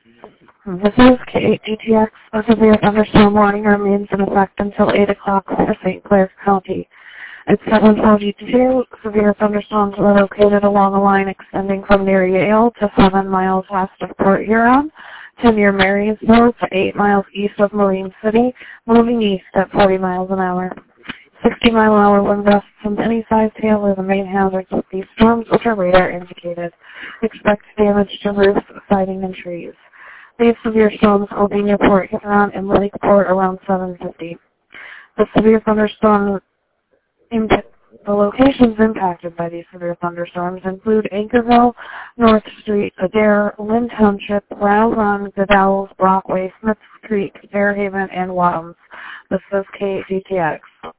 This is KATTX. A severe thunderstorm warning remains in effect until 8 o'clock for St. Clair County. At 7:42, severe thunderstorms were located along a line extending from near Yale to 7 miles west of Port Huron to near Marysville to 8 miles east of Marine City, moving east at 40 miles an hour. 60-mile-an-hour wind gusts and any size hail are the main hazards of these storms, which are radar indicated. Expect damage to roofs, siding, and trees. These severe storms will be near Port Huron and Lakeport around 7:50. The severe thunderstorm The locations impacted by these severe thunderstorms include Anchorville, North Street, Adair, Lynn Township, Round Run, The Dalles, Brockway, Smiths Creek, Fairhaven, and Wadhams. This is KATTX.